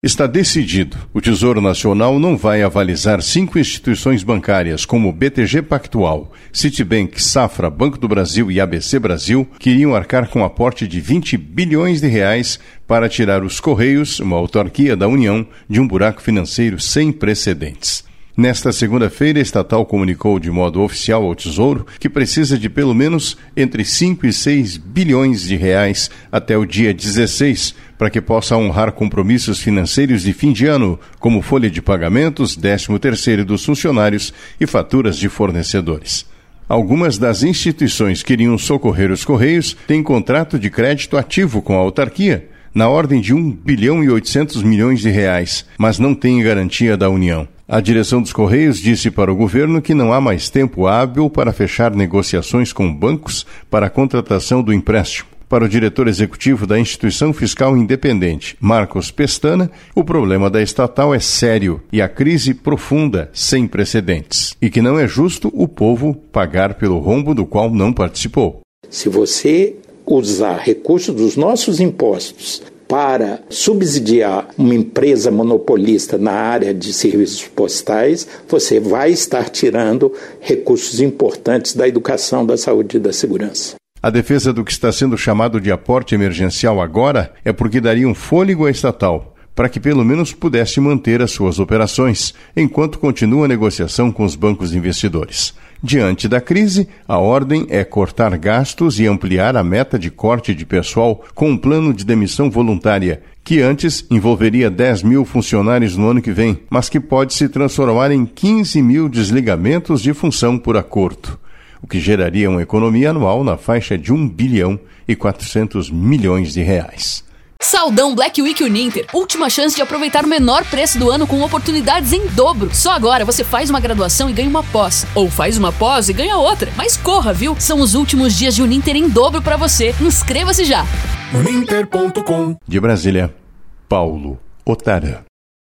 Está decidido. O Tesouro Nacional não vai avalizar 5 instituições bancárias como BTG Pactual, Citibank, Safra, Banco do Brasil e ABC Brasil, que iriam arcar com aporte de 20 bilhões de reais para tirar os Correios, uma autarquia da União, de um buraco financeiro sem precedentes. Nesta segunda-feira, a estatal comunicou de modo oficial ao Tesouro que precisa de pelo menos entre 5 e 6 bilhões de reais até o dia 16 para que possa honrar compromissos financeiros de fim de ano, como folha de pagamentos, 13º dos funcionários e faturas de fornecedores. Algumas das instituições que iriam socorrer os Correios têm contrato de crédito ativo com a autarquia, na ordem de 1 bilhão e 800 milhões de reais, mas não têm garantia da União. A direção dos Correios disse para o governo que não há mais tempo hábil para fechar negociações com bancos para a contratação do empréstimo. Para o diretor executivo da Instituição Fiscal Independente, Marcos Pestana, o problema da estatal é sério e a crise profunda, sem precedentes, e que não é justo o povo pagar pelo rombo do qual não participou. Se você usar recursos dos nossos impostos para subsidiar uma empresa monopolista na área de serviços postais, você vai estar tirando recursos importantes da educação, da saúde e da segurança. A defesa do que está sendo chamado de aporte emergencial agora é porque daria um fôlego à estatal, para que pelo menos pudesse manter as suas operações, enquanto continua a negociação com os bancos investidores. Diante da crise, a ordem é cortar gastos e ampliar a meta de corte de pessoal com um plano de demissão voluntária, que antes envolveria 10 mil funcionários no ano que vem, mas que pode se transformar em 15 mil desligamentos de função por acordo, o que geraria uma economia anual na faixa de 1 bilhão e 400 milhões de reais. Saldão Black Week Uninter. Última chance de aproveitar o menor preço do ano com oportunidades em dobro. Só agora você faz uma graduação e ganha uma pós. Ou faz uma pós e ganha outra. Mas corra, viu? São os últimos dias de Uninter em dobro para você. Inscreva-se já. Uninter.com. De Brasília, Paulo Otarã.